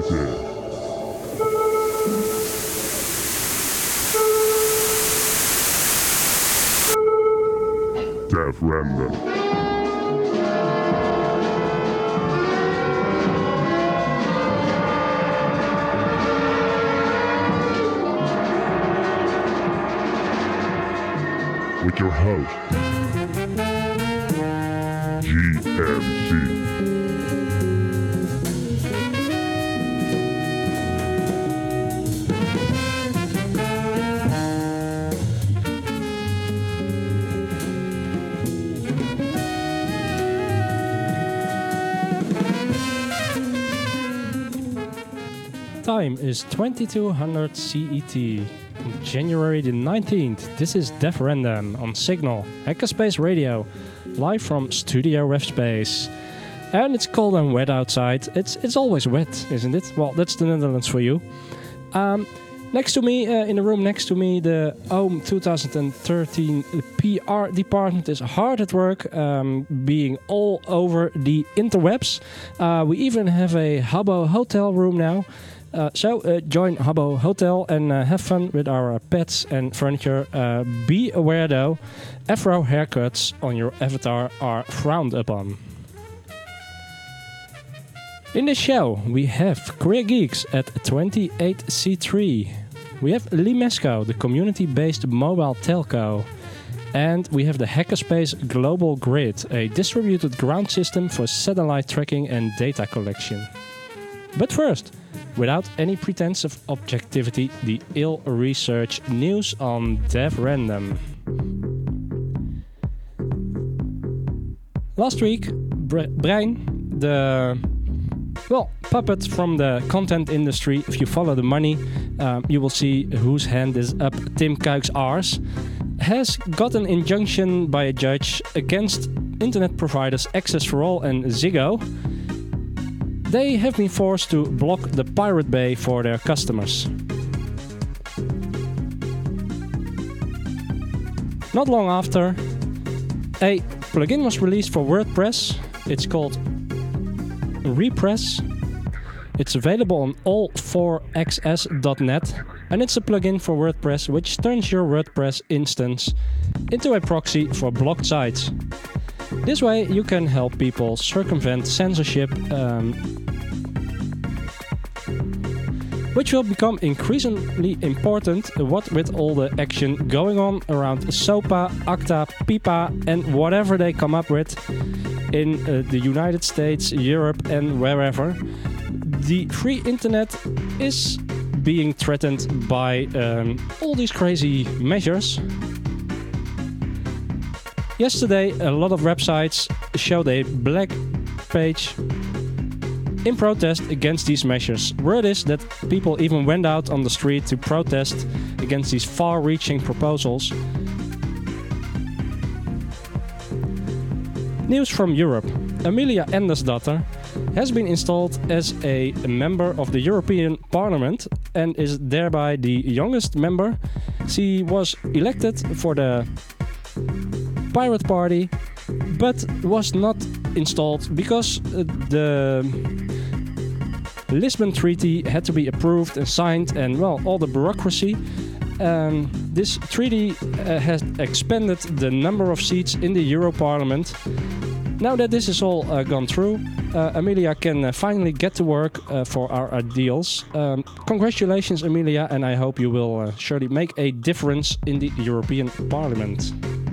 Death Random. With your host, GMC. Time is 2200 CET. On January the 19th, this is Death Random on Signal, Hackerspace Radio, live from Studio Ref Space. And it's cold and wet outside. It's always wet, isn't it? Well, that's the Netherlands for you. Next to me, in the room next to me, the OHM 2013 PR department is hard at work, being all over the interwebs. We even have a Habbo hotel room now. So join Habbo Hotel and have fun with our pets and furniture. Be aware though, afro haircuts on your avatar are frowned upon. In the show, we have Career Geeks at 28C3. We have Limesco, the community-based mobile telco. And we have the Hackerspace Global Grid, a distributed ground system for satellite tracking and data collection. But first, without any pretense of objectivity, the ill-researched news on Dev Random. Last week, Brein, the puppet from the content industry, if you follow the money, you will see whose hand is up Tim Kuik's arse, has got an injunction by a judge against internet providers Access for All and Ziggo. They have been forced to block the Pirate Bay for their customers. Not long after, a plugin was released for WordPress. It's called Repress. It's available on all4xs.net, and it's a plugin for WordPress which turns your WordPress instance into a proxy for blocked sites. This way you can help people circumvent censorship, which will become increasingly important what with all the action going on around SOPA, ACTA, PIPA and whatever they come up with in the United States, Europe and wherever. The free internet is being threatened by all these crazy measures. Yesterday, a lot of websites showed a black page in protest against these measures. Word is that people even went out on the street to protest against these far-reaching proposals. News from Europe. Amelia Andersdotter has been installed as a member of the European Parliament and is thereby the youngest member. She was elected for the Pirate Party, but was not installed because the Lisbon Treaty had to be approved and signed, and well, all the bureaucracy. This treaty has expanded the number of seats in the Euro Parliament. Now that this is all gone through, Amelia can finally get to work for our ideals. Congratulations, Amelia, and I hope you will surely make a difference in the European Parliament.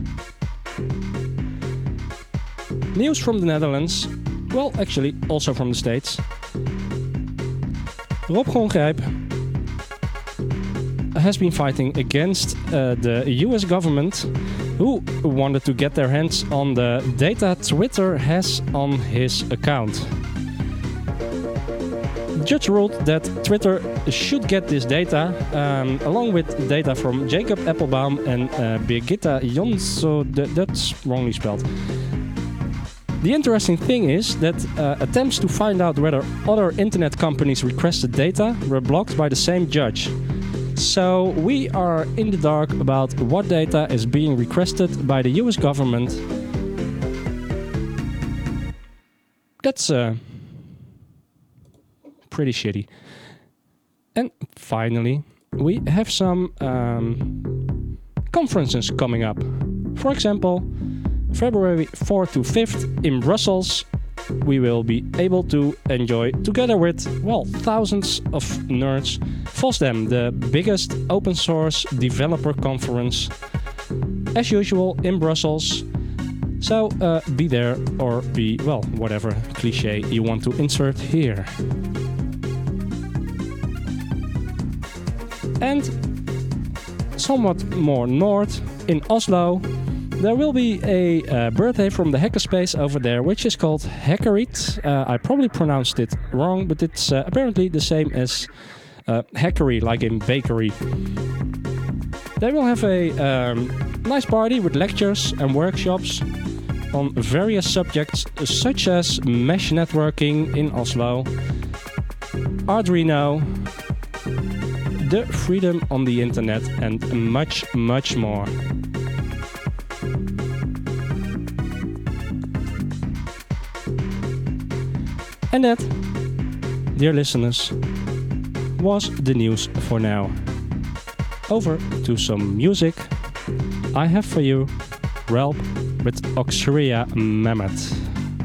News from the Netherlands, well, actually also from the States. Rob Gongrijp has been fighting against the US government, who wanted to get their hands on the data Twitter has on his account. The judge ruled that Twitter should get this data, along with data from Jacob Appelbaum and Birgitta Jonsson. That's wrongly spelled. The interesting thing is that attempts to find out whether other internet companies requested data were blocked by the same judge. So we are in the dark about what data is being requested by the US government. That's pretty shitty. And finally, we have some conferences coming up. For example, February 4th to 5th in Brussels, we will be able to enjoy, together with, well, thousands of nerds, FOSDEM, the biggest open source developer conference, as usual in Brussels. So be there, or be, well, whatever cliche you want to insert here. And somewhat more north, in Oslo, there will be a birthday from the hackerspace over there, which is called Hackerit. I probably pronounced it wrong, but it's apparently the same as hackery, like in bakery. They will have a nice party with lectures and workshops on various subjects, such as mesh networking in Oslo, Arduino, the freedom on the internet, and much, much more. And that, dear listeners, was the news for now. Over to some music. I have for you Relp with Oxyria Mammoth.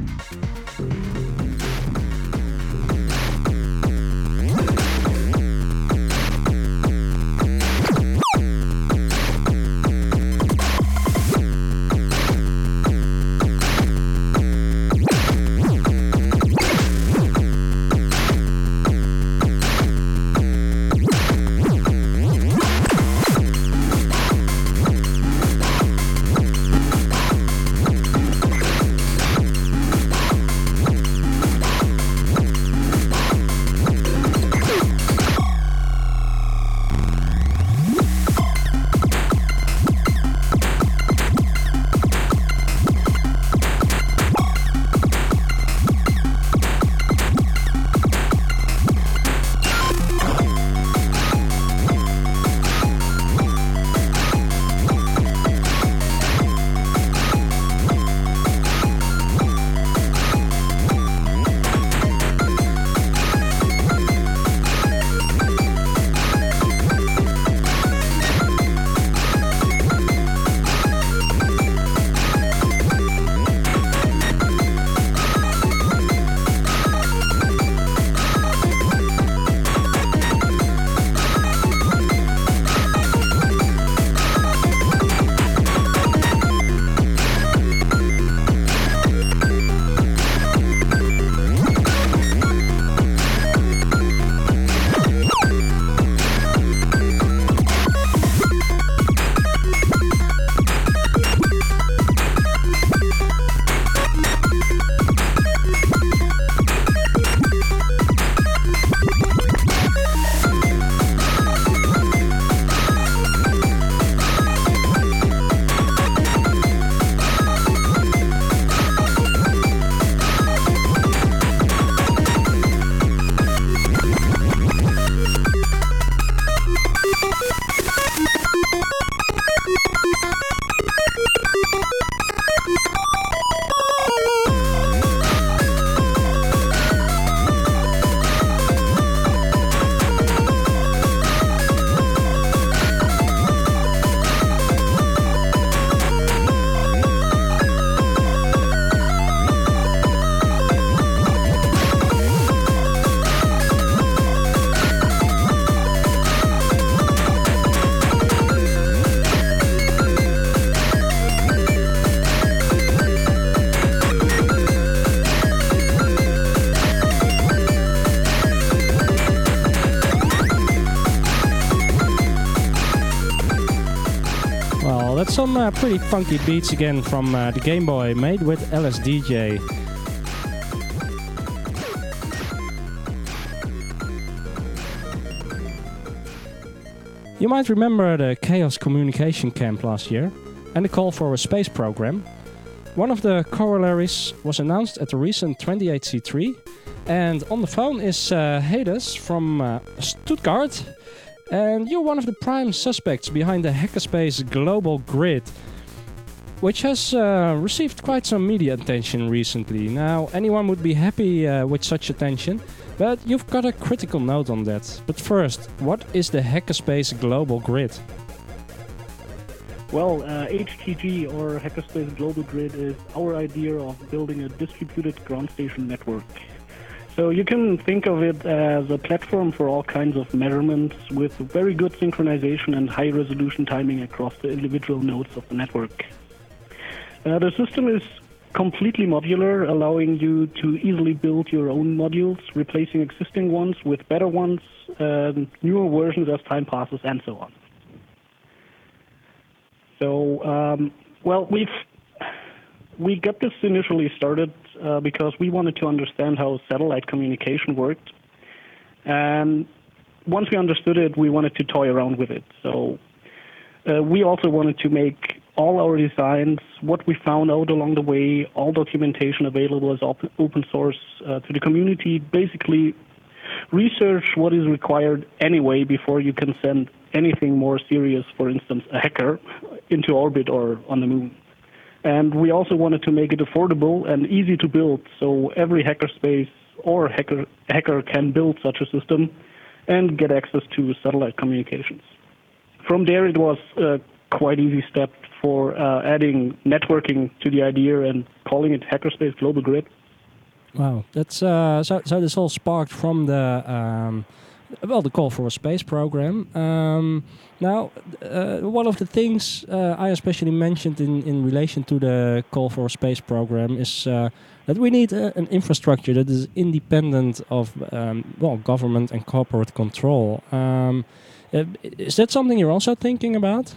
Some pretty funky beats again from the Game Boy, made with LSDJ. You might remember the Chaos Communication Camp last year and the call for a space program. One of the corollaries was announced at the recent 28C3, and on the phone is Hades from Stuttgart. And you're one of the prime suspects behind the Hackerspace Global Grid. which has received quite some media attention recently. Now, anyone would be happy with such attention, but you've got a critical note on that. But first, what is the Hackerspace Global Grid? Well, HTG, or Hackerspace Global Grid, is our idea of building a distributed ground station network. So you can think of it as a platform for all kinds of measurements with very good synchronization and high resolution timing across the individual nodes of the network. The system is completely modular, allowing you to easily build your own modules, replacing existing ones with better ones, newer versions as time passes, and so on. So, we got this initially started because we wanted to understand how satellite communication worked. And once we understood it, we wanted to toy around with it. So we also wanted to make all our designs, what we found out along the way, all documentation available as open source to the community, basically research what is required anyway before you can send anything more serious, for instance, a hacker, into orbit or on the moon. And we also wanted to make it affordable and easy to build, so every hackerspace or hacker can build such a system and get access to satellite communications. From there, it was a quite easy step for adding networking to the idea and calling it Hackerspace Global Grid. Wow, that's so this all sparked from the the Call for Space program. Now, one of the things I especially mentioned in relation to the Call for Space program is that we need an infrastructure that is independent of government and corporate control. Is that something you're also thinking about?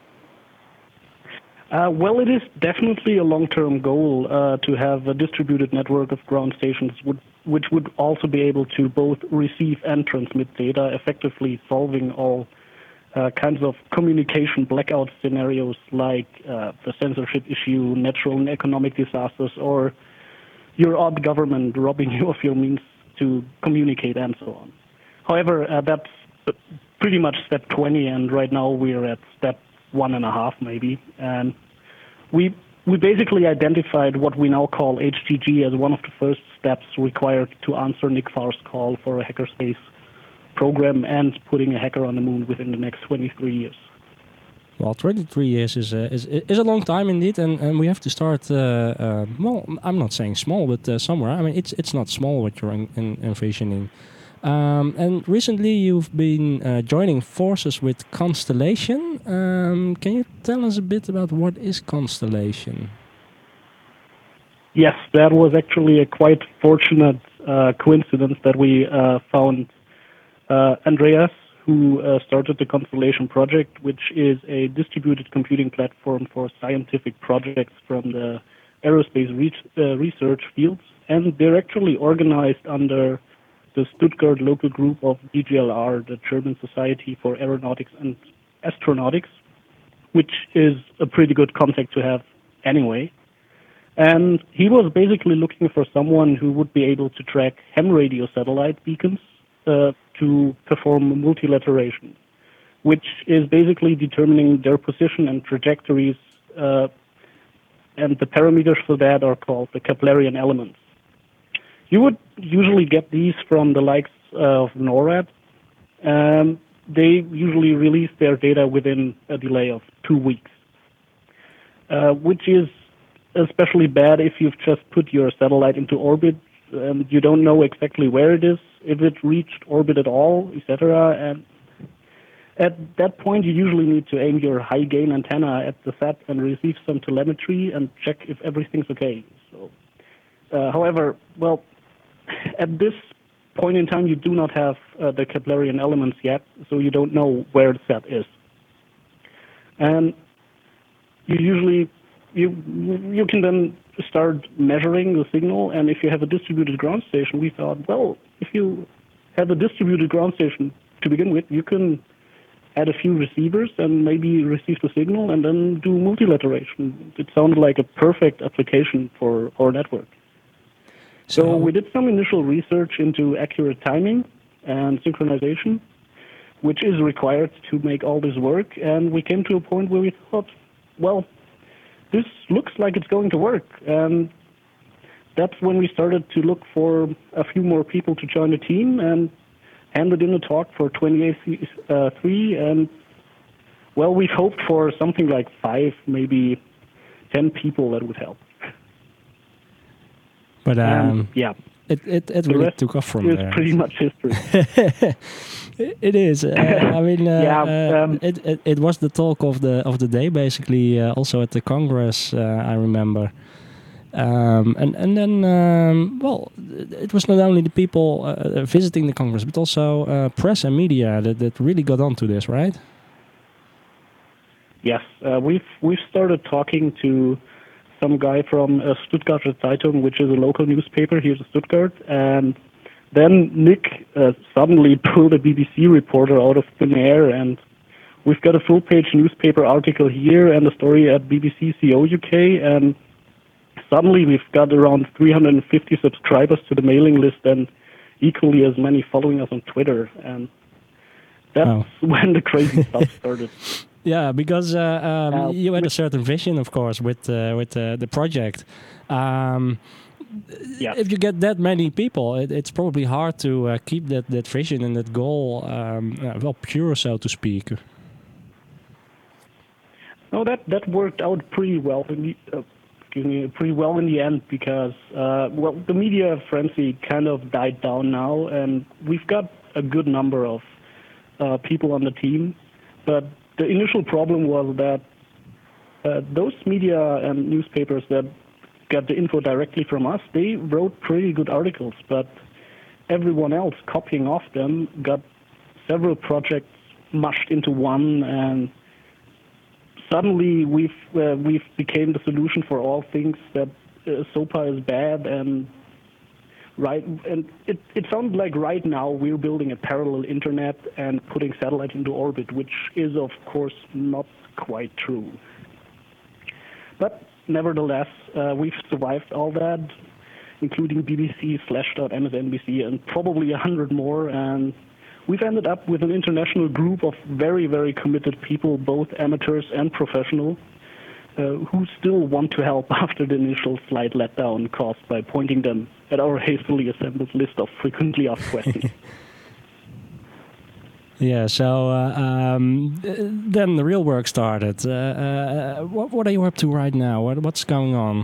Well, it is definitely a long-term goal to have a distributed network of ground stations which would also be able to both receive and transmit data, effectively solving all kinds of communication blackout scenarios like the censorship issue, natural and economic disasters, or your odd government robbing you of your means to communicate and so on. However, that's pretty much step 20, and right now we're at step 1.5 maybe, and we basically identified what we now call HTG as one of the first steps required to answer Nick Farr's call for a hackerspace program and putting a hacker on the moon within the next 23 years. Well, 23 years is a long time indeed, and we have to start. I'm not saying small, but somewhere. I mean, it's not small what you're envisioning. And recently you've been joining forces with Constellation. Can you tell us a bit about what is Constellation? Yes, that was actually a quite fortunate coincidence that we found Andreas, who started the Constellation project, which is a distributed computing platform for scientific projects from the aerospace research fields. And they're actually organized under the Stuttgart local group of DGLR, the German Society for Aeronautics and Astronautics, which is a pretty good contact to have anyway. And he was basically looking for someone who would be able to track ham radio satellite beacons to perform multilateration, which is basically determining their position and trajectories, and the parameters for that are called the Keplerian elements. You would usually get these from the likes of NORAD. They usually release their data within a delay of 2 weeks, which is especially bad if you've just put your satellite into orbit and you don't know exactly where it is, if it reached orbit at all, etc. And at that point, you usually need to aim your high-gain antenna at the sat and receive some telemetry and check if everything's okay. So, however, well, at this point in time, you do not have the Keplerian elements yet, so you don't know where the sat is. And you usually you can then start measuring the signal, and if you have a distributed ground station, we thought, well, if you have a distributed ground station to begin with, you can add a few receivers and maybe receive the signal and then do multilateration. It sounded like a perfect application for our network. So we did some initial research into accurate timing and synchronization, which is required to make all this work, and we came to a point where we thought, well, this looks like it's going to work. And that's when we started to look for a few more people to join the team and handed in a talk for 20A3. And, well, we've hoped for something like 5, maybe 10 people that would help. But yeah. It really took off from there. It's pretty much history. It is. I mean, it was the talk of the day, basically. Also at the Congress, I remember. And then, well, it was not only the people visiting the Congress, but also press and media that really got onto this, right? Yes, we've started talking to some guy from Stuttgarter Zeitung, which is a local newspaper here in Stuttgart, and then Nick suddenly pulled a BBC reporter out of thin air, and we've got a full-page newspaper article here and a story at BBC CO UK, and suddenly we've got around 350 subscribers to the mailing list and equally as many following us on Twitter, and that's when the crazy stuff started. Yeah, because you had a certain vision, of course, with the project. If you get that many people, it's probably hard to keep that vision and that goal well pure, so to speak. No, that worked out pretty well. Pretty well in the end because well, the media frenzy kind of died down now, and we've got a good number of people on the team, but the initial problem was that those media and newspapers that got the info directly from us, they wrote pretty good articles, but everyone else copying off them got several projects mushed into one, and suddenly we've became the solution for all things that SOPA is bad, and it sounds like right now we're building a parallel internet and putting satellites into orbit, which is of course not quite true. But nevertheless, we've survived all that, including BBC, Slashdot, MSNBC, and probably 100 more, and we've ended up with an international group of very, very committed people, both amateurs and professional, who still want to help after the initial slight letdown caused by pointing them at our hastily assembled list of frequently asked questions. Yeah, so then the real work started. What are you up to right now? What's going on?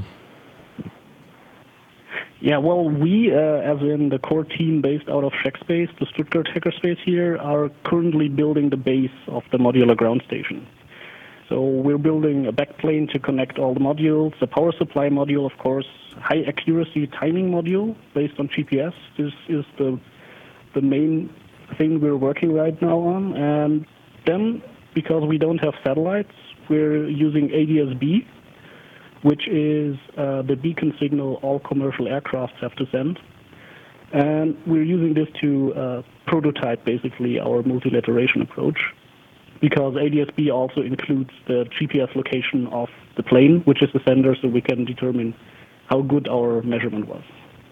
Yeah, well, we, as in the core team based out of Shackspace, the Stuttgart hackerspace here, are currently building the base of the modular ground station. So we're building a backplane to connect all the modules, a power supply module, of course, high accuracy timing module based on GPS. This is the main thing we're working right now on. And then, because we don't have satellites, we're using ADS-B, which is the beacon signal all commercial aircrafts have to send. And we're using this to prototype, basically, our multilateration approach, because ADS-B also includes the GPS location of the plane, which is the sender, so we can determine how good our measurement was.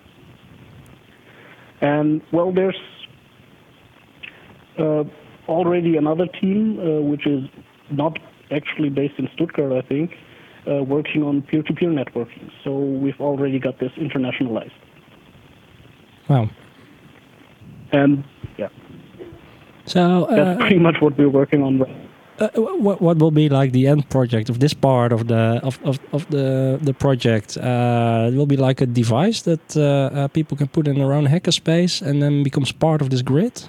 And, well, there's already another team, which is not actually based in Stuttgart, I think, working on peer-to-peer networking. So we've already got this internationalized. Wow. And yeah. So that's pretty much what we're working on. What will be like the end project of this part of the project? It will be like a device that people can put in their own hackerspace and then becomes part of this grid?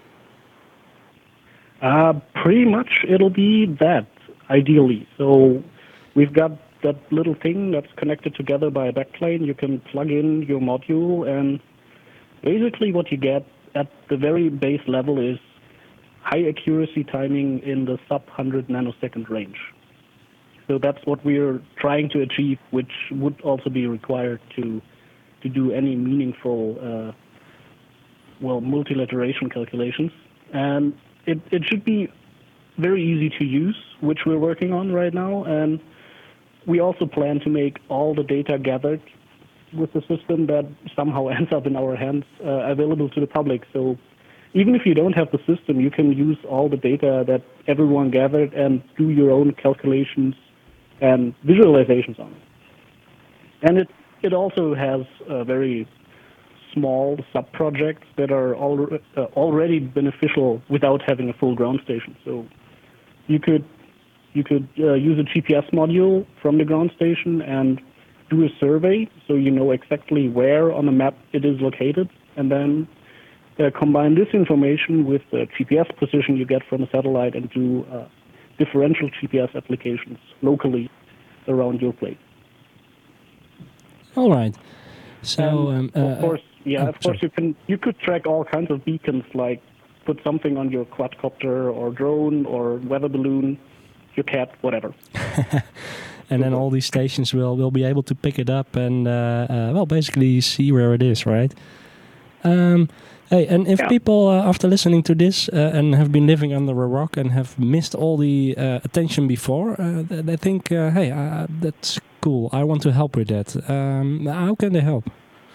Pretty much it'll be that, ideally. So we've got that little thing that's connected together by a backplane. You can plug in your module, and basically what you get at the very base level is high accuracy timing in the sub-100 nanosecond range. So that's what we're trying to achieve, which would also be required to do any meaningful, multilateration calculations. And it should be very easy to use, which we're working on right now. And we also plan to make all the data gathered with the system that somehow ends up in our hands available to the public. So even if you don't have the system, you can use all the data that everyone gathered and do your own calculations and visualizations on it. And it also has very small sub-projects that are already beneficial without having a full ground station. So you could use a GPS module from the ground station and do a survey, so you know exactly where on the map it is located, and then combine this information with the GPS position you get from a satellite and do differential GPS applications locally around your place. All right. So of course, you could track all kinds of beacons, like put something on your quadcopter or drone or weather balloon, your cat, whatever. And then all these stations will be able to pick it up and basically see where it is, right? Hey, and if people after listening to this and have been living under a rock and have missed all the attention before, they think, hey, that's cool. I want to help with that. How can they help?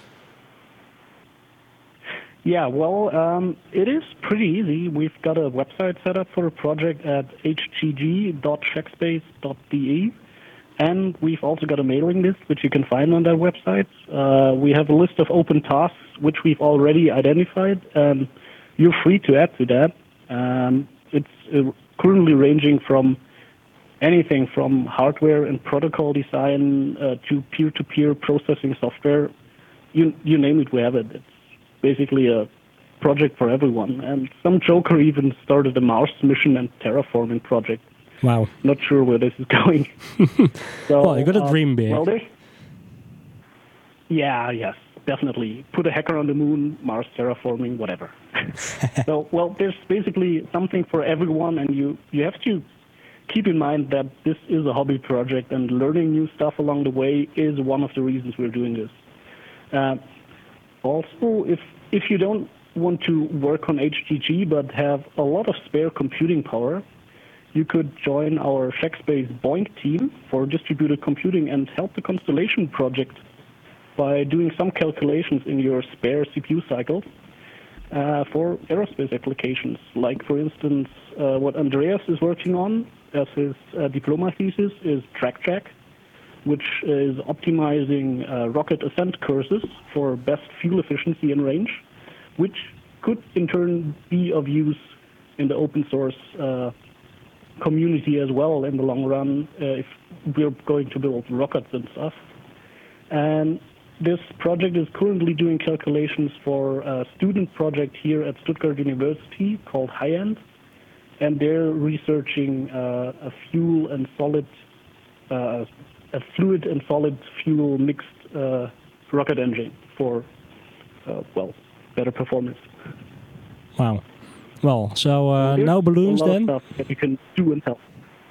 Yeah, well, it is pretty easy. We've got a website set up for a project at hgg.checkspace.de. And we've also got a mailing list, which you can find on that website. We have a list of open tasks, which we've already identified. You're free to add to that. It's currently ranging from anything from hardware and protocol design to peer-to-peer processing software. You name it, we have it. It's basically a project for everyone. And some joker even started a Mars mission and terraforming project. Wow. Not sure where this is going. So, well, you got a dream big. Well, yes, definitely. Put a hacker on the moon, Mars terraforming, whatever. So, well, there's basically something for everyone, and you have to keep in mind that this is a hobby project, and learning new stuff along the way is one of the reasons we're doing this. Also, if you don't want to work on HGG but have a lot of spare computing power, you could join our Checkspace BOINC team for distributed computing and help the Constellation project by doing some calculations in your spare CPU cycles for aerospace applications. Like, for instance, what Andreas is working on as his diploma thesis is TrackJack, which is optimizing rocket ascent courses for best fuel efficiency and range, which could in turn be of use in the open source community as well in the long run if we're going to build rockets and stuff. And this project is currently doing calculations for a student project here at Stuttgart University called HiEnd, and they're researching a fluid and solid fuel mixed rocket engine for better performance. Wow. Well, so no balloons then? Stuff that you can do and tell.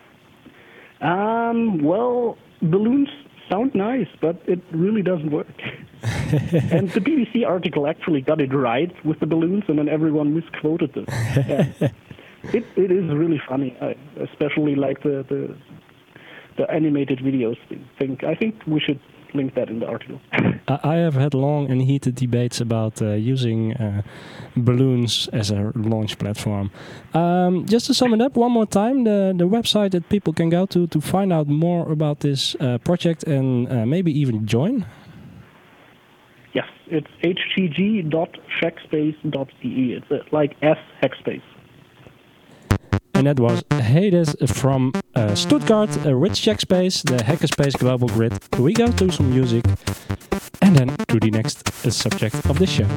Well, balloons sound nice, but it really doesn't work. And the BBC article actually got it right with the balloons, and then everyone misquoted them. Yeah. It is really funny. I especially like the animated videos thing. I think we should link that in the article. I have had long and heated debates about using balloons as a launch platform. Just to sum it up one more time, the website that people can go to find out more about this project and maybe even join? Yes, it's hgg.checkspace.de. It's like S Hackspace. And that was Hades from Stuttgart with Checkspace, the Hackerspace Global Grid. We go to some music and then to the next subject of the show.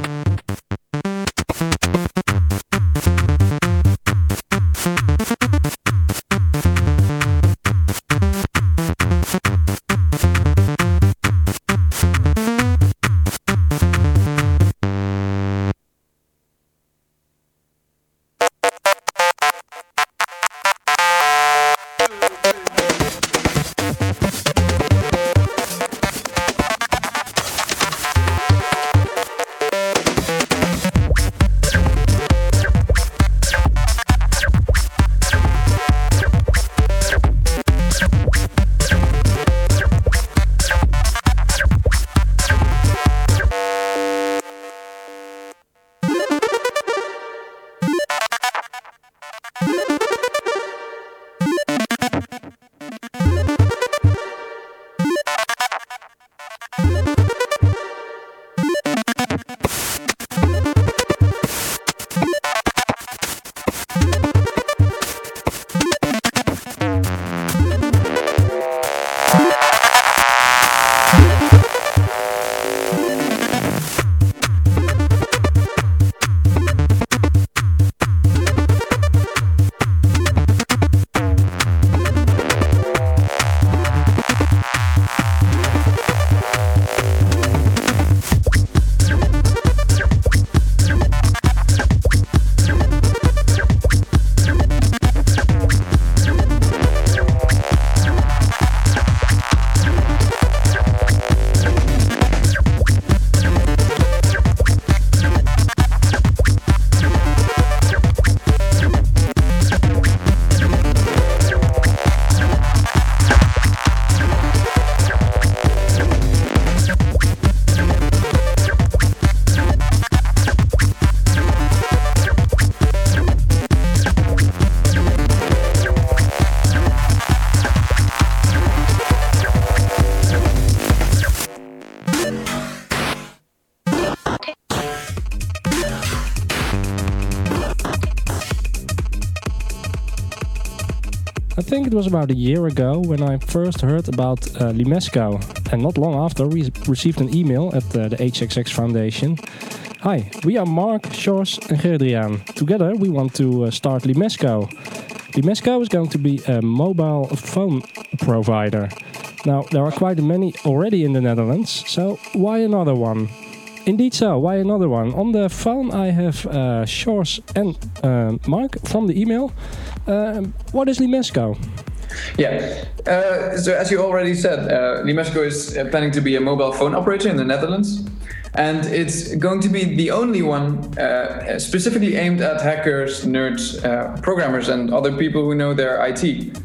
think it was about a year ago when I first heard about Limesco, and not long after we received an email at the HXX Foundation. Hi, we are Mark, Sjors and Gerdriaan. Together we want to start Limesco. Limesco is going to be a mobile phone provider. Now, there are quite many already in the Netherlands, so why another one? Indeed so, why another one? On the phone I have Sjors and Mark from the email. What is Limesco? Yeah, so as you already said, Limesco is planning to be a mobile phone operator in the Netherlands. And it's going to be the only one specifically aimed at hackers, nerds, programmers, and other people who know their IT.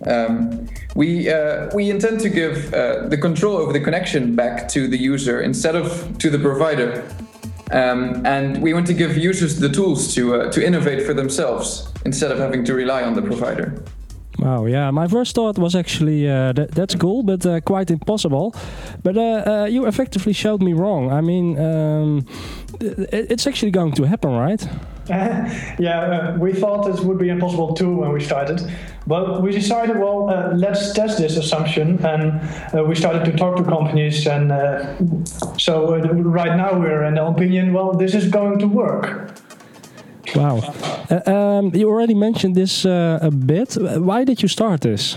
We intend to give the control over the connection back to the user instead of to the provider. And we want to give users the tools to innovate for themselves instead of having to rely on the provider. Wow, yeah, my first thought was actually that's cool, but quite impossible. But you effectively showed me wrong. I mean, it's actually going to happen, right? We thought it would be impossible too when we started. But we decided, let's test this assumption. And we started to talk to companies. And so right now we're in the opinion, this is going to work. Wow. You already mentioned this a bit. Why did you start this?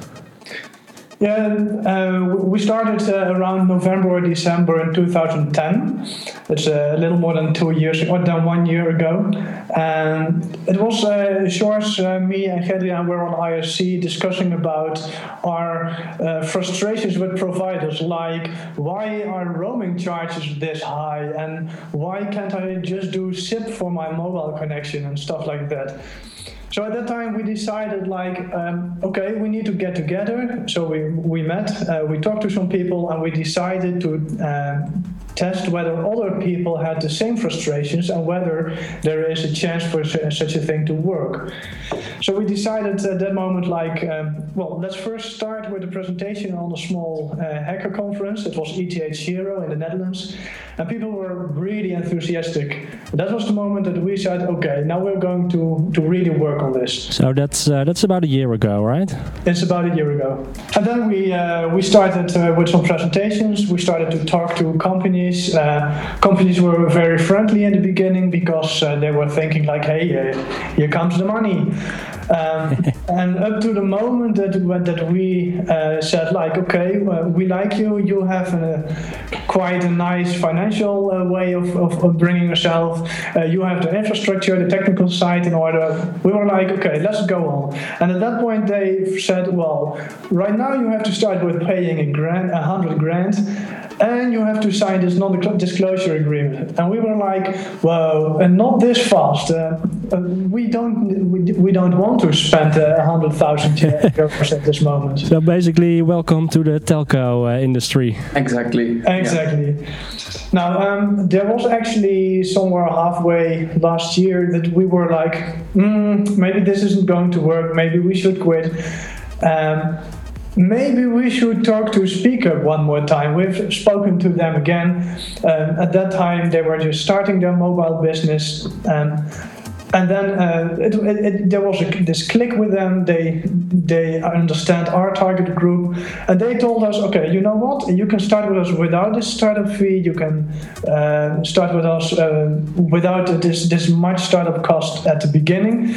We started around November or December in 2010. It's a little more than 2 years, or than 1 year ago. And it was Sjors, me and Gerdriaan were on IRC discussing about our frustrations with providers, like why are roaming charges this high and why can't I just do SIP for my mobile connection and stuff like that. So at that time we decided okay, we need to get together. So we met, we talked to some people and we decided to test whether other people had the same frustrations and whether there is a chance for such a thing to work. So we decided at that moment let's first start with a presentation on a small hacker conference. It was ETH Zero in the Netherlands. And people were really enthusiastic. That was the moment that we said, okay, now we're going to really work on this. So that's about a year ago, right? It's about a year ago. And then we started with some presentations. We started to talk to companies. Companies were very friendly in the beginning because they were thinking hey, here comes the money. And up to the moment that we said okay, we like you. You have quite a nice financial way of bringing yourself. You have the infrastructure, the technical side in order. We were okay, let's go on. And at that point they said, right now you have to start with paying $100 grand. And you have to sign this non-disclosure agreement. And we were and not this fast. We don't want to spend 100,000 euros at this moment. So basically, welcome to the telco industry. Exactly. Yeah. Now, there was actually somewhere halfway last year that we were maybe this isn't going to work. Maybe we should quit. Maybe we should talk to Speaker one more time. We've spoken to them again. At that time, they were just starting their mobile business. And then there was this click with them. They understand our target group, and they told us, okay, you know what? You can start with us without this startup fee. You can start with us without this much startup cost at the beginning.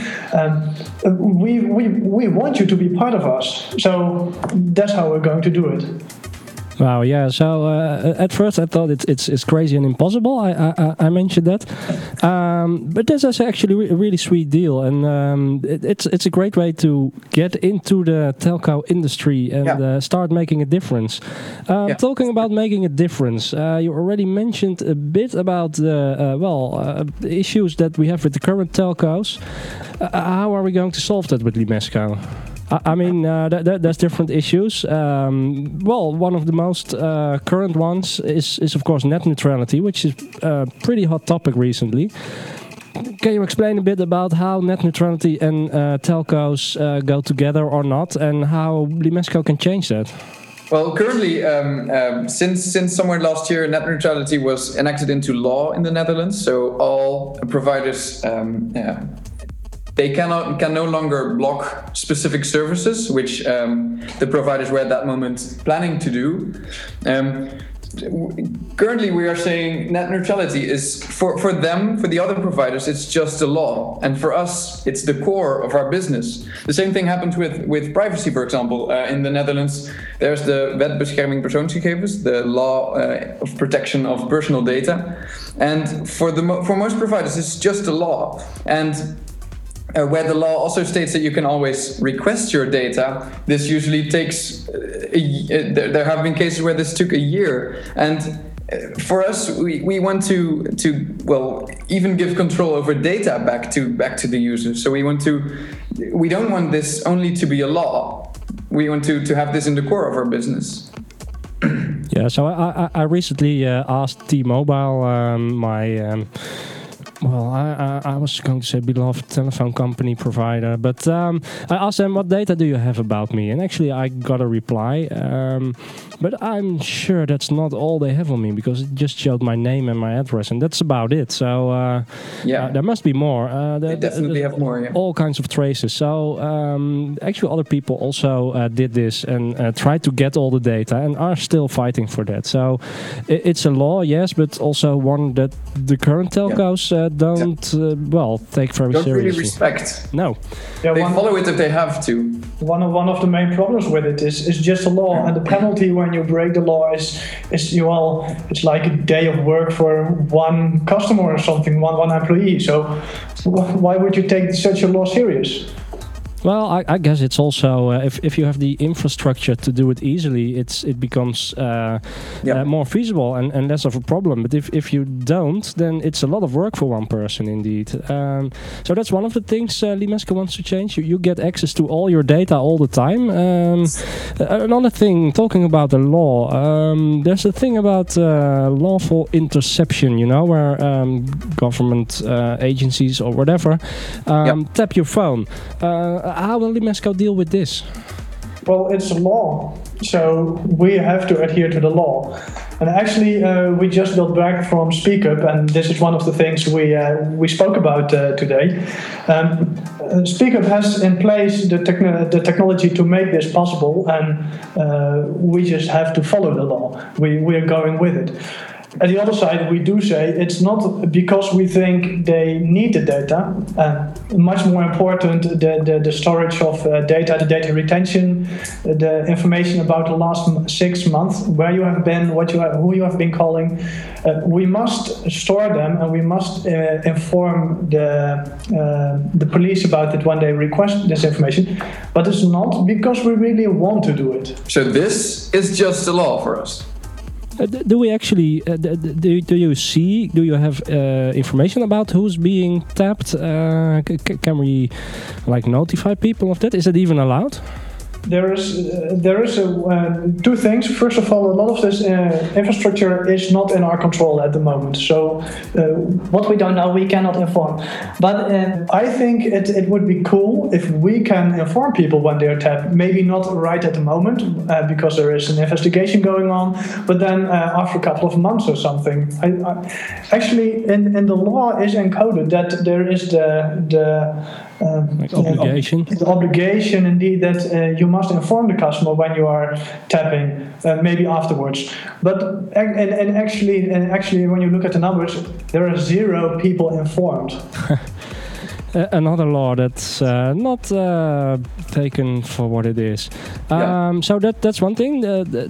We want you to be part of us. So that's how we're going to do it. Wow, yeah. So at first I thought it's crazy and impossible. I mentioned that, but this is actually a really sweet deal, and it's a great way to get into the telco industry and start making a difference. Talking about making a difference, you already mentioned a bit about the issues that we have with the current telcos. How are we going to solve that with Limesco? I mean, there's different issues. One of the most current ones is of course net neutrality, which is a pretty hot topic recently. Can you explain a bit about how net neutrality and telcos go together or not, and how Limesco can change that? Well, currently, since somewhere last year, net neutrality was enacted into law in the Netherlands. So all providers they can no longer block specific services, which the providers were at that moment planning to do. Currently, we are saying net neutrality is for them, for the other providers, it's just a law, and for us, it's the core of our business. The same thing happened with privacy, for example. In the Netherlands, there's the Wet Bescherming Persoonsgegevens, the law of protection of personal data, and for most providers, it's just a law. And where the law also states that you can always request your data, this usually takes. There have been cases where this took a year, and for us, we want to even give control over data back to the user. So we don't want this only to be a law. We want to have this in the core of our business. Yeah. So I recently asked T-Mobile, my. I was going to say beloved telephone company provider, but I asked them, what data do you have about me? And actually I got a reply, but I'm sure that's not all they have on me, because it just showed my name and my address, and that's about it. So there must be more. They definitely have more, yeah. All kinds of traces. So actually other people also did this and tried to get all the data and are still fighting for that. So it's a law, yes, but also one that the current telcos don't take very seriously. Don't really respect. No. Yeah, they follow it if they have to. One of the main problems with it is just a law, and the penalty when you break the law is it's like a day of work for one customer or something, one employee. So why would you take such a law serious? Well, I guess it's also if you have the infrastructure to do it easily, it becomes more feasible and less of a problem. But if you don't, then it's a lot of work for one person indeed. So that's one of the things Limesko wants to change. You get access to all your data all the time. Another thing, talking about the law, there's a thing about lawful interception, where government agencies or whatever tap your phone. How will Limesko deal with this? Well, it's a law, so we have to adhere to the law. And actually, we just got back from Speak Up, and this is one of the things we spoke about today. Speak Up has in place the technology to make this possible, and we just have to follow the law. We are going with it. At the other side, we do say it's not because we think they need the data. Much more important, the storage of data, the data retention, the information about the last 6 months, where you have been, who you have been calling. We must store them, and we must inform the police about it when they request this information. But it's not because we really want to do it. So this is just a law for us. Do we actually? Do you have information about who's being tapped? Can we notify people of that? Is it even allowed? There is two things. First of all, a lot of this infrastructure is not in our control at the moment. So what we don't know, we cannot inform. But I think it would be cool if we can inform people when they're tapped. Maybe not right at the moment because there is an investigation going on, but then after a couple of months or something. Actually, in the law is encoded that there is the obligation. The obligation, indeed, that you must inform the customer when you are tapping, maybe afterwards. But actually, when you look at the numbers, there are 0 people informed. Another law that's not taken for what it is. So that's one thing.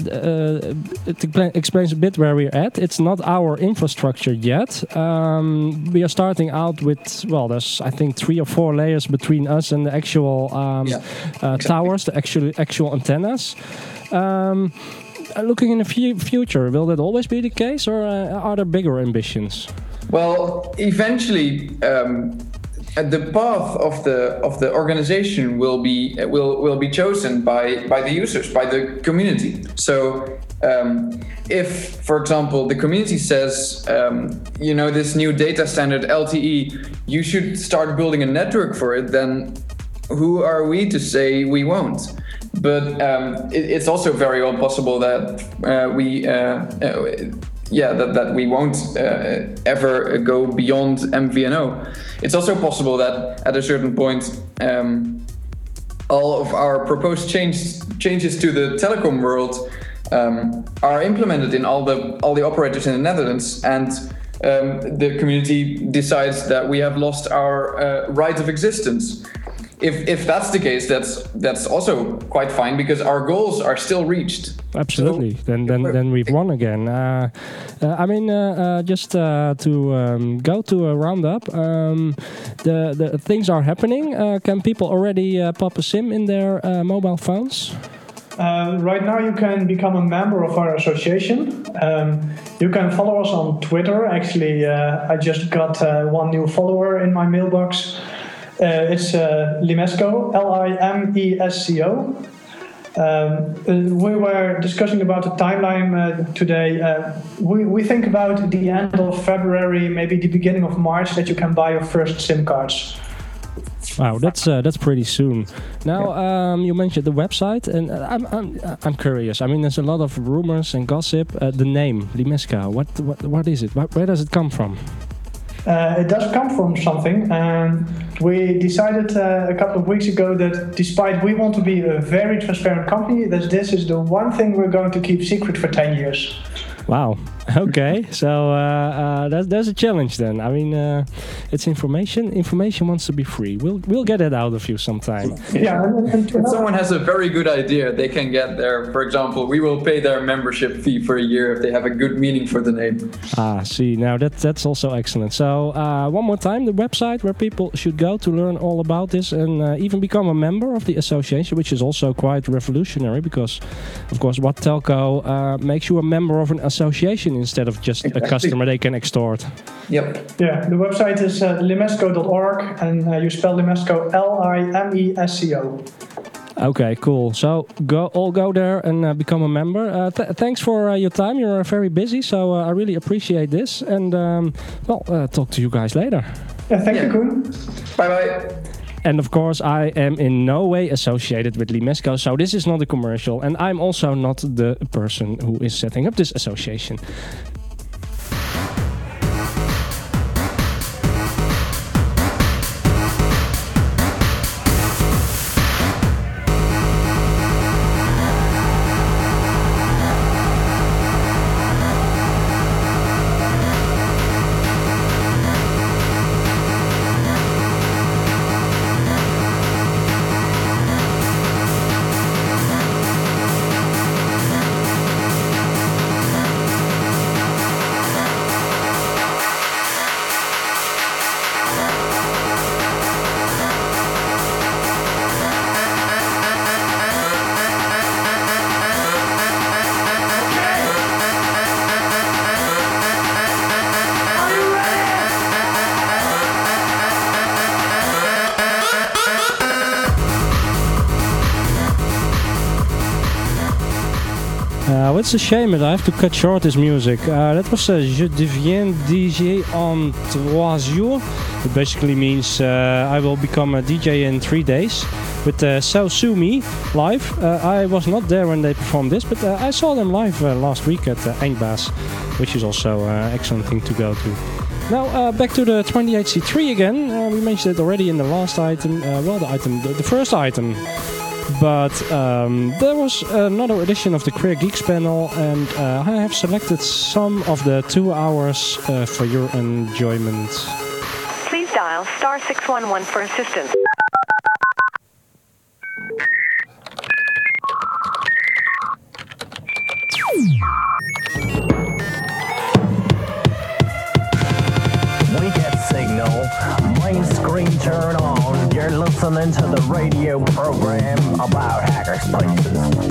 It explains a bit where we're at. It's not our infrastructure yet. We are starting out with, there's I think 3 or 4 layers between us and the actual towers, the actual antennas. Looking in the future, will that always be the case, or are there bigger ambitions? Well, eventually. The path of the organization will be chosen by the users, by the community. So if, for example, the community says, this new data standard LTE, you should start building a network for it, then who are we to say we won't? But it's also very well possible that that we won't ever go beyond MVNO. It's also possible that at a certain point, all of our proposed changes to the telecom world are implemented in all the operators in the Netherlands, and the community decides that we have lost our right of existence. If that's the case, that's also quite fine, because our goals are still reached. Absolutely. So, then we've won again. Just to go to a roundup, the things are happening. Can people already pop a SIM in their mobile phones? Right now you can become a member of our association. You can follow us on Twitter. Actually, I just got one new follower in my mailbox. It's Limesco, Limesco. We were discussing about the timeline today. We think about the end of February, maybe the beginning of March, that you can buy your first SIM cards. Wow, that's pretty soon. Now, you mentioned the website, and I'm curious. I mean, there's a lot of rumors and gossip. The name Limesco, what is it? Where does it come from? It does come from something, and we decided a couple of weeks ago that despite we want to be a very transparent company, that this is the one thing we're going to keep secret for 10 years. Wow. Okay. So there's a challenge then. I mean, it's information. Information wants to be free. We'll get it out of you sometime. Yeah. If someone has a very good idea, they can get there. For example, we will pay their membership fee for a year if they have a good meaning for the name. See, now that's also excellent. So one more time, the website where people should go to learn all about this and even become a member of the association, which is also quite revolutionary because, of course, what telco makes you a member of an association instead of just a customer they can extort. Yep. Yeah, the website is limesco.org, and you spell Limesco Limesco. Okay, cool. So go there and become a member. Thanks for your time. You're very busy, so I really appreciate this. And talk to you guys later. Yeah, thank you, Koen. Bye. And of course, I am in no way associated with Limesco, so this is not a commercial. And I'm also not the person who is setting up this association. It's a shame that I have to cut short this music. That was Je deviens DJ en 3 jours. It basically means I will become a DJ in 3 days with So Sue Me live. I was not there when they performed this, but I saw them live last week at Eindbaas, which is also an excellent thing to go to. Now back to the 28C3 again. We mentioned it already in the last item. The first item. But there was another edition of the Queer Geeks panel, and I have selected some of the 2 hours for your enjoyment. Please dial *611 for assistance. We get signal, main screen turn on, you're listening to the radio program about hackerspaces.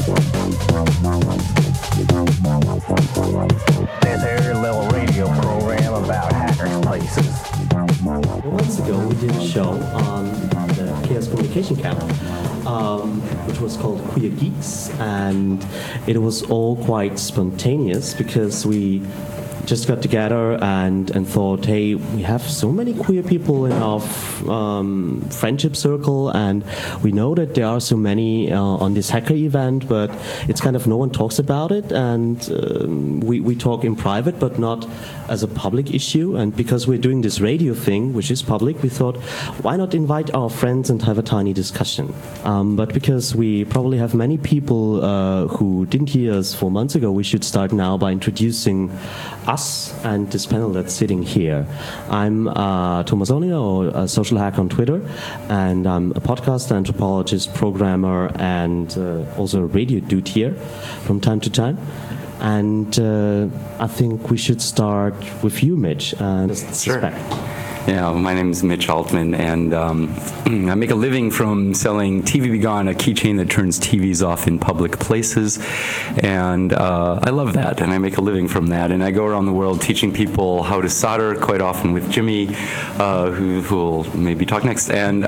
This here little radio program about hackerspaces. Months ago we did a show on the Chaos Communication Camp, which was called Queer Geeks, and it was all quite spontaneous because we just got together and thought, hey, we have so many queer people in our friendship circle, and we know that there are so many on this hacker event, but it's kind of no one talks about it, and we talk in private, but not as a public issue. And because we're doing this radio thing, which is public, we thought, why not invite our friends and have a tiny discussion? But because we probably have many people who didn't hear us 4 months ago, we should start now by introducing us and this panel that's sitting here. I'm Thomas Oninger, or a social hacker on Twitter, and I'm a podcast anthropologist, programmer, and also a radio dude here from time to time. And I think we should start with you, Mitch. Sure. Yeah, my name is Mitch Altman, and I make a living from selling TV Be Gone, a keychain that turns TVs off in public places, and I love that, and I make a living from that, and I go around the world teaching people how to solder, quite often with Jimmy, who will maybe talk next, and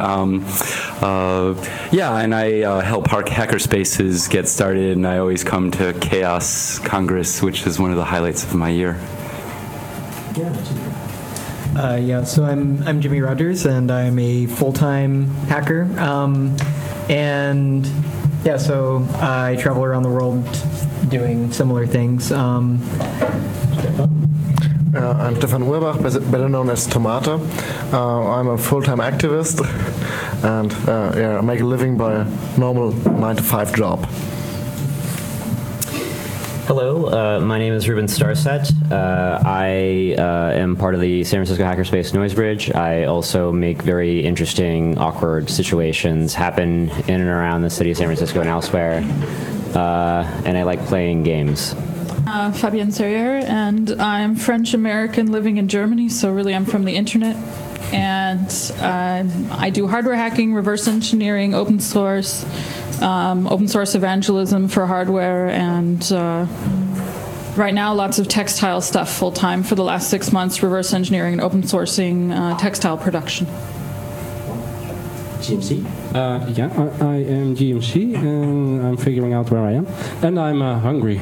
yeah, and I help hackerspaces get started, and I always come to Chaos Congress, which is one of the highlights of my year. Yeah, so I'm Jimmy Rogers, and I'm a full-time hacker. And yeah, so I travel around the world doing similar things. I'm Stefan Urbach, better known as Tomata. I'm a full-time activist, and yeah, I make a living by a normal 9-to-5 job. Hello, my name is Ruben Starset. I am part of the San Francisco hackerspace Noisebridge. I also make very interesting, awkward situations happen in and around the city of San Francisco and elsewhere. And I like playing games. Fabienne Serrier, and I'm French-American living in Germany, so really I'm from the internet. And I do hardware hacking, reverse engineering, open source evangelism for hardware, and right now lots of textile stuff full-time for the last 6 months, reverse engineering and open sourcing textile production. GMC? Yeah, I am GMC, and I'm figuring out where I am. And I'm hungry.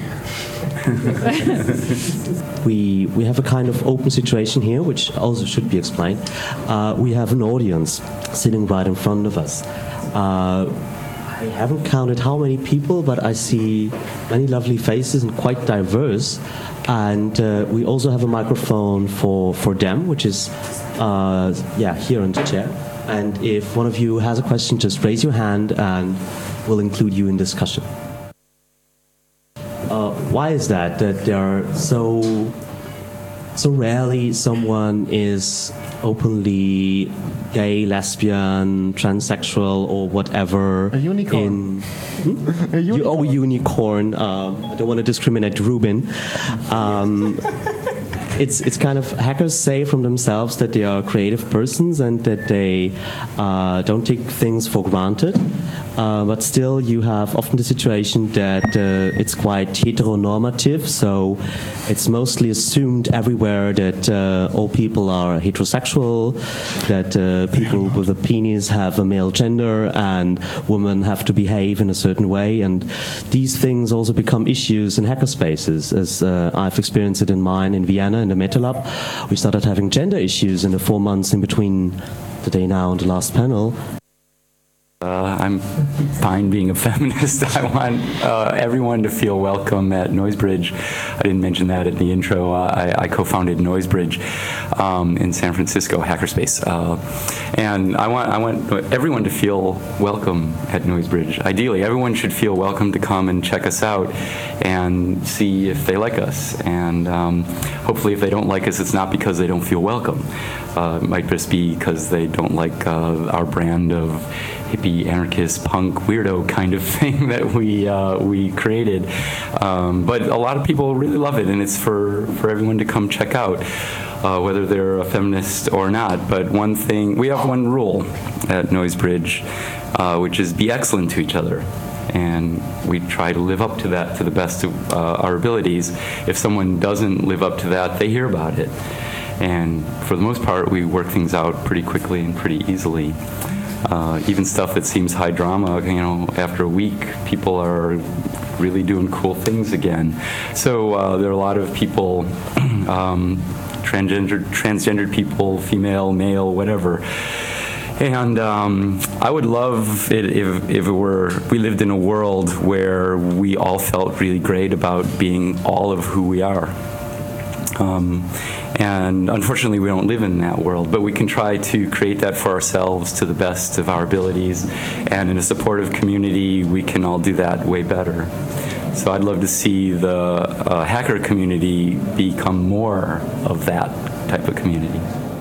We have a kind of open situation here, which also should be explained. We have an audience sitting right in front of us. I haven't counted how many people, but I see many lovely faces and quite diverse. And we also have a microphone for them, which is here on the chair. And if one of you has a question, just raise your hand and we'll include you in discussion. Why is that there are so rarely someone is openly gay, lesbian, transsexual, or whatever? A unicorn. A unicorn. I don't want to discriminate Ruben. It's kind of, hackers say from themselves that they are creative persons and that they don't take things for granted. But still, you have often the situation that it's quite heteronormative, so it's mostly assumed everywhere that all people are heterosexual, that people with a penis have a male gender, and women have to behave in a certain way. And these things also become issues in hackerspaces, as I've experienced it in mine in Vienna, in the MetaLab. We started having gender issues in the 4 months in between today now and the last panel. I'm fine being a feminist. I want everyone to feel welcome at Noisebridge. I didn't mention that in the intro. I co-founded Noisebridge in San Francisco, hackerspace. And I want everyone to feel welcome at Noisebridge. Ideally, everyone should feel welcome to come and check us out and see if they like us. And hopefully if they don't like us, it's not because they don't feel welcome. It might just be because they don't like our brand of hippie, anarchist, punk, weirdo kind of thing that we created. But a lot of people really love it, and it's for everyone to come check out, whether they're a feminist or not. But one thing, we have one rule at Noisebridge, which is be excellent to each other. And we try to live up to that to the best of our abilities. If someone doesn't live up to that, they hear about it. And for the most part, we work things out pretty quickly and pretty easily. Even stuff that seems high drama, after a week, people are really doing cool things again. So there are a lot of people transgendered people, female, male, whatever. And I would love it if we lived in a world where we all felt really great about being all of who we are. And unfortunately, we don't live in that world, but we can try to create that for ourselves to the best of our abilities. And in a supportive community, we can all do that way better. So I'd love to see the hacker community become more of that type of community.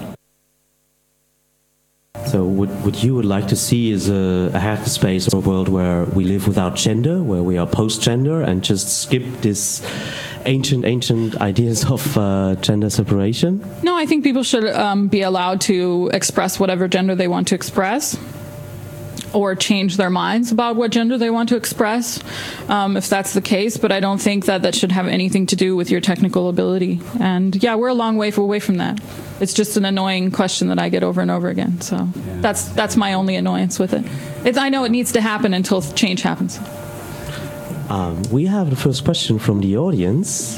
So what you would like to see is a hackerspace or a world where we live without gender, where we are post-gender and just skip this ancient ideas of gender separation? No, I think people should be allowed to express whatever gender they want to express, or change their minds about what gender they want to express, if that's the case. But I don't think that should have anything to do with your technical ability. And yeah, we're a long way away from that. It's just an annoying question that I get over and over again. So that's my only annoyance with it. I know it needs to happen until change happens. We have the first question from the audience.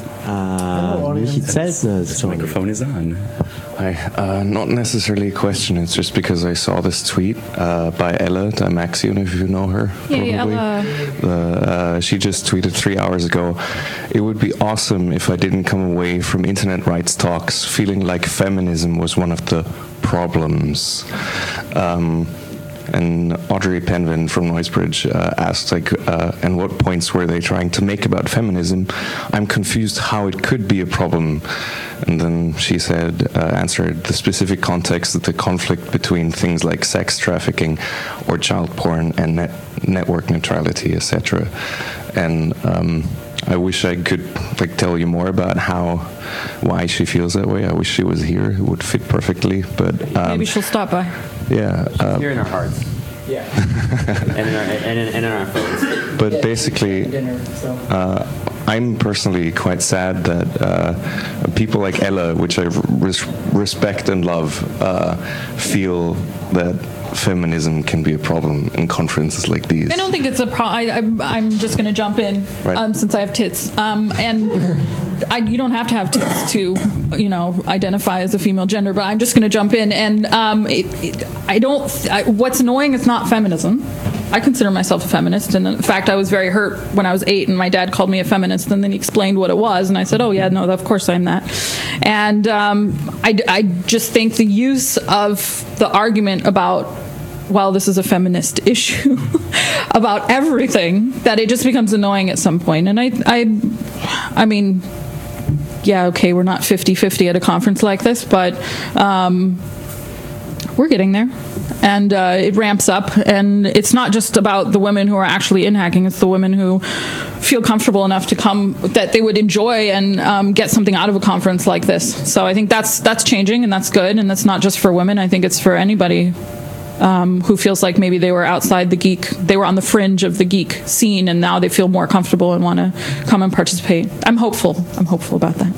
The microphone is on. Not necessarily a question, it's just because I saw this tweet by Ella Dimaxion, if you know her. Yeah, Ella. She just tweeted 3 hours ago, "It would be awesome if I didn't come away from internet rights talks feeling like feminism was one of the problems." And Audrey Penvin from Noisebridge asked, and what points were they trying to make about feminism? I'm confused how it could be a problem. And then she said, answered the specific context of the conflict between things like sex trafficking or child porn and network neutrality, etc. And I wish I could tell you more about why she feels that way. I wish she was here. It would fit perfectly. But maybe she'll stop by. Yeah. Here in our hearts. Yeah. and in our phones. But basically, I'm personally quite sad that people like Ella, which I respect and love, feel that feminism can be a problem in conferences like these. I don't think it's a problem. I'm just going to jump in, right. Since I have tits. And you don't have to have tits to, identify as a female gender, but I'm just going to jump in. And what's annoying is not feminism. I consider myself a feminist, and in fact, I was very hurt when I was 8, and my dad called me a feminist, and then he explained what it was, and I said, "Oh yeah, no, of course I'm that." And I just think the use of the argument about, well, this is a feminist issue about everything, that it just becomes annoying at some point. And I mean, yeah, okay, we're not 50-50 at a conference like this, but we're getting there. And it ramps up, and it's not just about the women who are actually in hacking, it's the women who feel comfortable enough to come, that they would enjoy and get something out of a conference like this. So I think that's changing, and that's good, and that's not just for women. I think it's for anybody who feels like maybe they were outside they were on the fringe of the geek scene, and now they feel more comfortable and want to come and participate. I'm hopeful about that.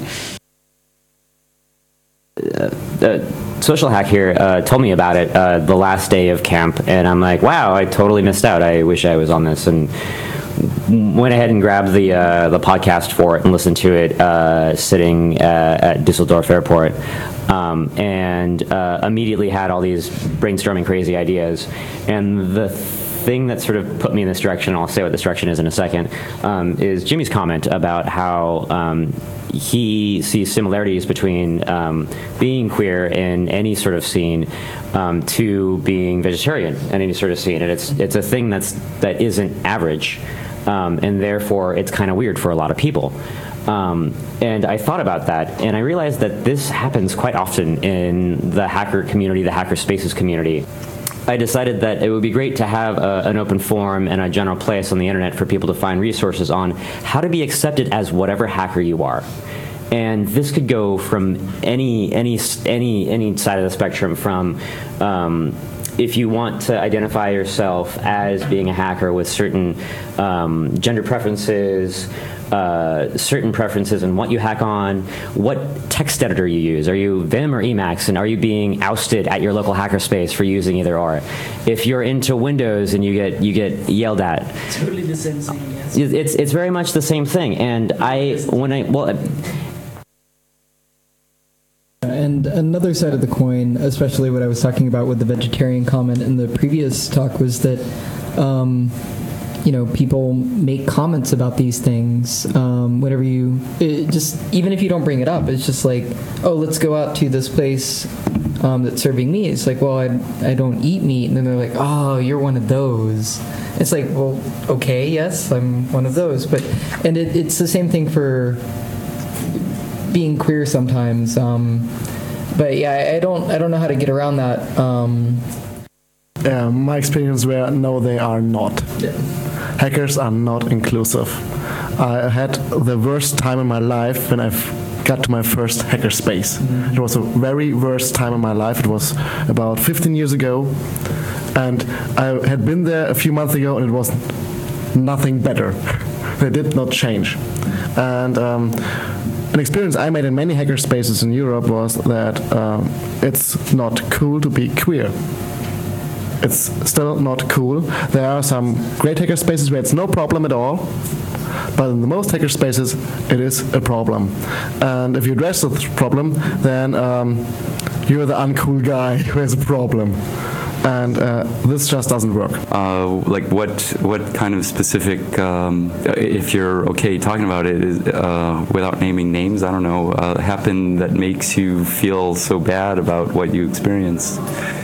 Social Hack here told me about it the last day of camp, and I'm like, wow, I totally missed out. I wish I was on this, and went ahead and grabbed the podcast for it and listened to it sitting at Dusseldorf Airport, and immediately had all these brainstorming crazy ideas. And the thing that sort of put me in this direction, I'll say what this direction is in a second, is Jimmy's comment about how he sees similarities between being queer in any sort of scene to being vegetarian in any sort of scene, and it's a thing that isn't average, and therefore it's kind of weird for a lot of people. And I thought about that, and I realized that this happens quite often in the hacker community, the hacker spaces community. I decided that it would be great to have an open forum and a general place on the internet for people to find resources on how to be accepted as whatever hacker you are. And this could go from any side of the spectrum, from if you want to identify yourself as being a hacker with certain gender preferences, certain preferences in what you hack on, what text editor you use. Are you Vim or Emacs, and are you being ousted at your local hackerspace for using either or? If you're into Windows and you get yelled at, totally the same thing. Yes. It's very much the same thing. And And another side of the coin, especially what I was talking about with the vegetarian comment in the previous talk, was that, people make comments about these things. Whenever even if you don't bring it up, it's just like, oh, let's go out to this place that's serving meat. It's like, well, I don't eat meat. And then they're like, oh, you're one of those. It's like, well, okay, yes, I'm one of those. And it's the same thing for being queer sometimes. But yeah, I don't know how to get around that. My experience were, no, they are not. Yeah. Hackers are not inclusive. I had the worst time in my life when I got to my first hackerspace. Mm-hmm. It was a very worst time in my life. It was about 15 years ago, and I had been there a few months ago, and it was nothing better. They did not change. And an experience I made in many hackerspaces in Europe was that it's not cool to be queer. It's still not cool. There are some great hackerspaces where it's no problem at all, but in the most hackerspaces, it is a problem. And if you address the problem, then you're the uncool guy who has a problem. And this just doesn't work. Like what kind of specific, if you're okay talking about it, is, without naming names, I don't know, happened that makes you feel so bad about what you experienced?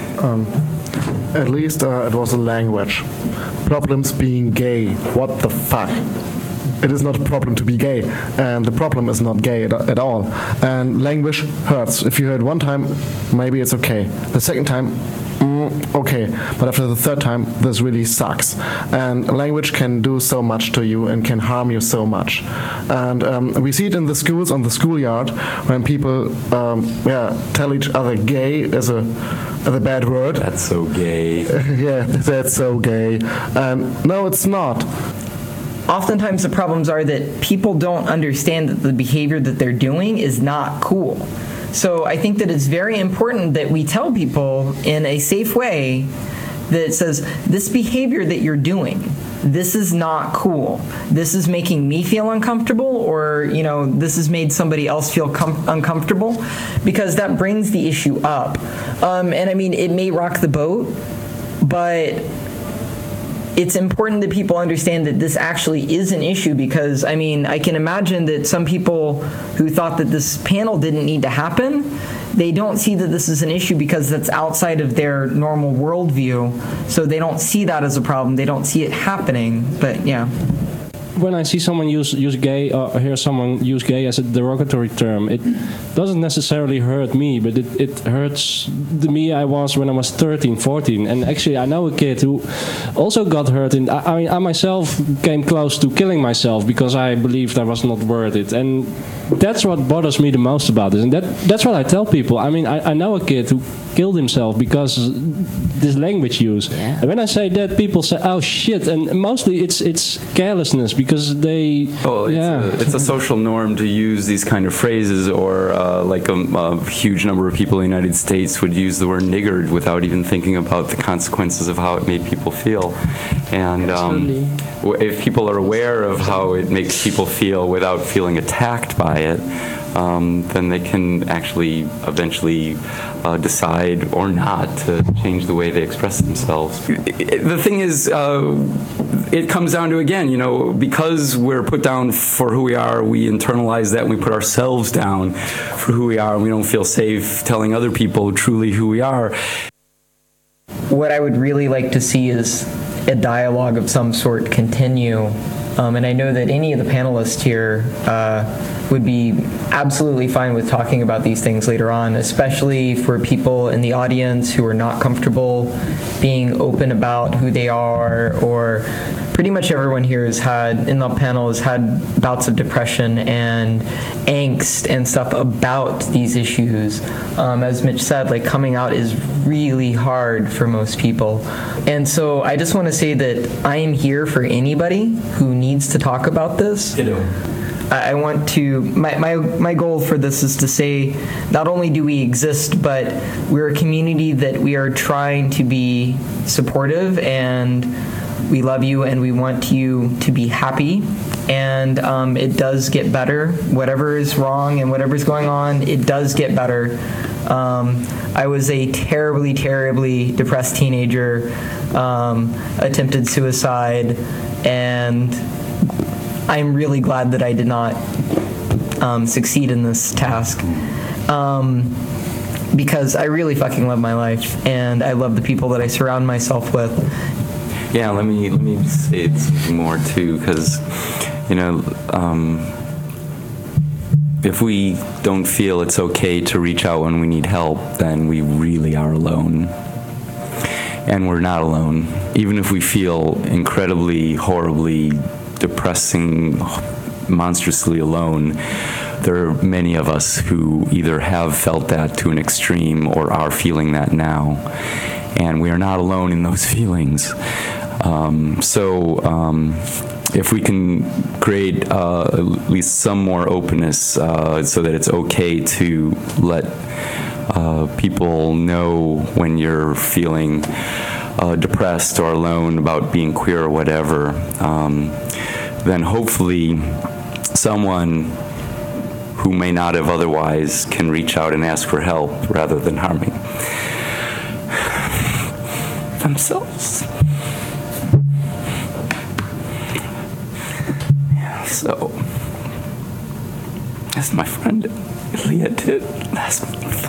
At least it was a language. Problems being gay. What the fuck? It is not a problem to be gay, and the problem is not gay at all. And language hurts. If you hear it one time, maybe it's okay. The second time, okay. But after the third time, this really sucks. And language can do so much to you and can harm you so much. And we see it in the schools, on the schoolyard, when people tell each other gay as a bad word. That's so gay. Yeah, that's so gay. No, it's not. Oftentimes the problems are that people don't understand that the behavior that they're doing is not cool. So I think that it's very important that we tell people in a safe way that says, this behavior that you're doing, this is not cool. This is making me feel uncomfortable, or, this has made somebody else feel uncomfortable, because that brings the issue up. And I mean, it may rock the boat, but it's important that people understand that this actually is an issue, because, I mean, I can imagine that some people who thought that this panel didn't need to happen, they don't see that this is an issue because that's outside of their normal worldview, so they don't see that as a problem. They don't see it happening, but yeah. When I see someone use gay, or hear someone use gay as a derogatory term, it doesn't necessarily hurt me, but it hurts the me I was when I was 13, 14. And actually, I know a kid who also got hurt. I myself came close to killing myself because I believed I was not worth it. And that's what bothers me the most about this. And that's what I tell people. I mean, I know a kid who killed himself because this language use. Yeah. And when I say that, people say, "Oh shit!" And mostly it's carelessness because they. Oh, it's a social norm to use these kind of phrases, or like a huge number of people in the United States would use the word "niggered" without even thinking about the consequences of how it made people feel. And if people are aware of how it makes people feel without feeling attacked by it, then they can actually eventually decide or not to change the way they express themselves. The thing is, it comes down to, again, because we're put down for who we are, we internalize that and we put ourselves down for who we are, and we don't feel safe telling other people truly who we are. What I would really like to see is a dialogue of some sort continue. And I know that any of the panelists here would be absolutely fine with talking about these things later on, especially for people in the audience who are not comfortable being open about who they are, or pretty much everyone here in the panel has had bouts of depression and angst and stuff about these issues. As Mitch said, like, coming out is really hard for most people. And so I just want to say that I am here for anybody who needs to talk about this. I want to, my goal for this is to say, not only do we exist, but we're a community that we are trying to be supportive, and we love you and we want you to be happy. And it does get better. Whatever is wrong and whatever's going on, it does get better. I was a terribly, terribly depressed teenager, attempted suicide, and I'm really glad that I did not succeed in this task. Because I really fucking love my life, and I love the people that I surround myself with. Yeah, let me say something more too, because if we don't feel it's okay to reach out when we need help, then we really are alone. And we're not alone. Even if we feel incredibly, horribly, depressing, monstrously alone, there are many of us who either have felt that to an extreme or are feeling that now. And we are not alone in those feelings. If we can create at least some more openness so that it's okay to let people know when you're feeling depressed or alone about being queer or whatever, then hopefully someone who may not have otherwise can reach out and ask for help rather than harming themselves. So, as my friend Leah did last month.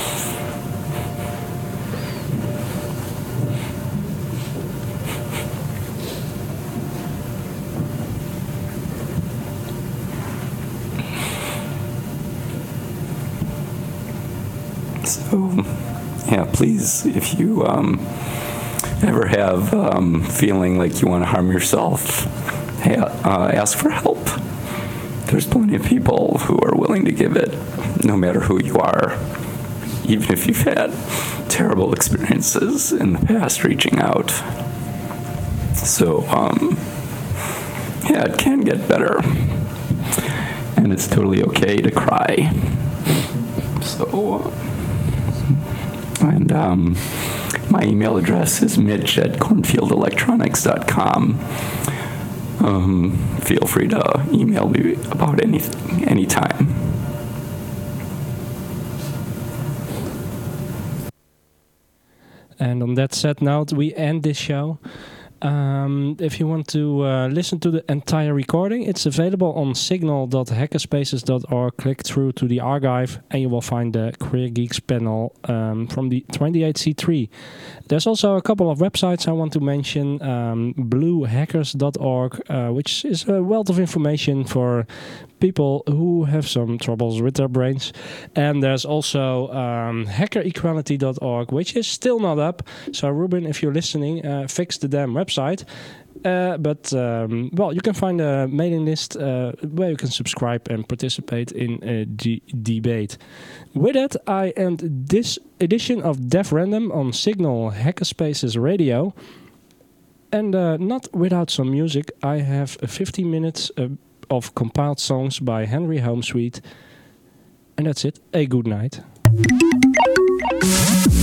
So, yeah, please, if you ever have feeling like you want to harm yourself, hey, ask for help. There's plenty of people who are willing to give it, no matter who you are, even if you've had terrible experiences in the past reaching out. So, yeah, it can get better, and it's totally okay to cry. So, and my email address is mitch@cornfieldelectronics.com. Feel free to email me about anything, anytime. And on that sad note, we end this show. If you want to listen to the entire recording, it's available on signal.hackerspaces.org. Click through to the archive and you will find the Queer Geeks panel from the 28C3. There's also a couple of websites I want to mention. bluehackers.org, which is a wealth of information for people who have some troubles with their brains. And there's also hackerequality.org, which is still not up. So Ruben, if you're listening, fix the damn website. But you can find a mailing list where you can subscribe and participate in a debate. With that, I end this edition of Def Random on Signal Hackerspaces Radio. And not without some music, I have 15 minutes of compiled songs by Henry Homesweet. And that's it. A good night.